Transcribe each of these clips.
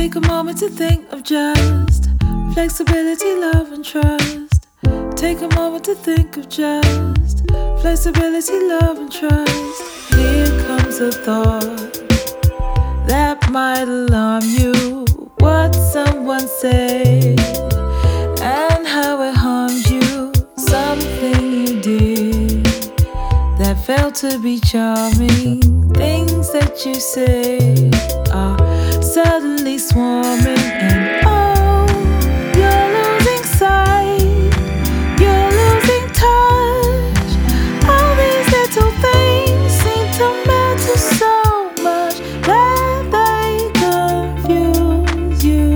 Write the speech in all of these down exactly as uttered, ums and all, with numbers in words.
Take a moment to think of just flexibility, love, and trust. Take a moment to think of just flexibility, love, and trust. Here comes a thought that might alarm you. What someone said and how it harmed you. Something you did that felt to be charming. Things that you say are suddenly swarming, and oh, you're losing sight, you're losing touch. All these little things seem to matter so much that they confuse you,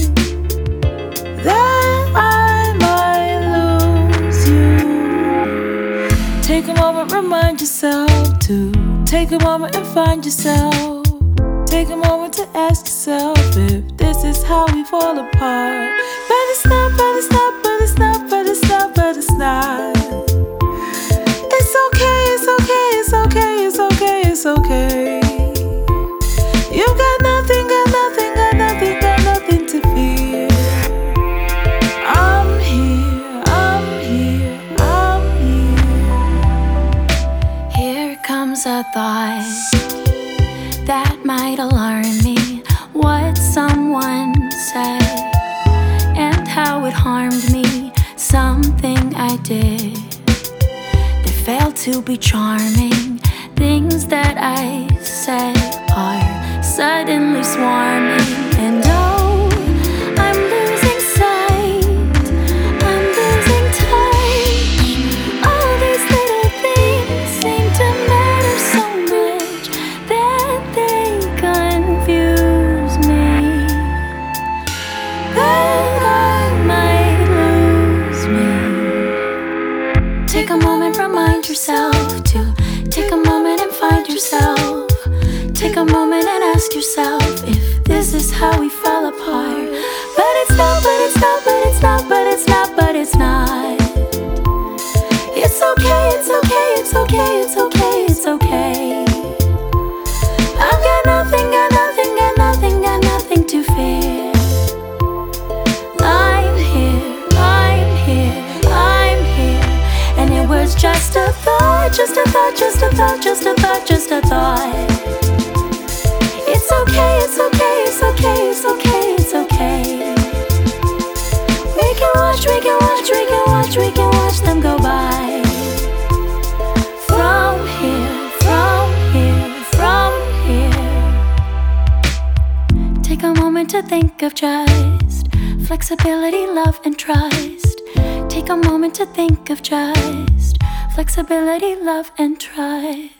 that I might lose you. Take a moment, remind yourself to take a moment and find yourself. Take a moment to ask yourself if this is how we fall apart. But it's not, but it's not, but it's not, but it's not, but it's not. It's okay, it's okay, it's okay, it's okay, it's okay. You've got nothing, got nothing, got nothing, got nothing to fear. I'm here, I'm here, I'm here. Here comes a thought that might alarm me. What someone said and how it harmed me. Something I did that failed to be charming. Things that I said are suddenly swarming, and oh, I'm losing sight, I'm losing touch. All these little things seem to matter so much that they confuse me, that I might lose me. Take a moment, remind yourself to take a moment and find yourself. Take a moment and ask yourself if this is how we fall apart. But it's not, but it's not, but it's not, but it's not, but it's not. It's okay, it's okay, it's okay, it's okay, it's okay. I've got nothing, got nothing, got nothing, got nothing to fear. I'm here, I'm here, I'm here. And it was just a thought, just a thought, just a thought, just a thought, just a thought. It's okay, it's okay, it's okay, it's okay, it's okay. We can watch, we can watch, we can watch, we can watch them go by. From here, from here, from here. Take a moment to think of just flexibility, love, and trust. Take a moment to think of just flexibility, love, and trust.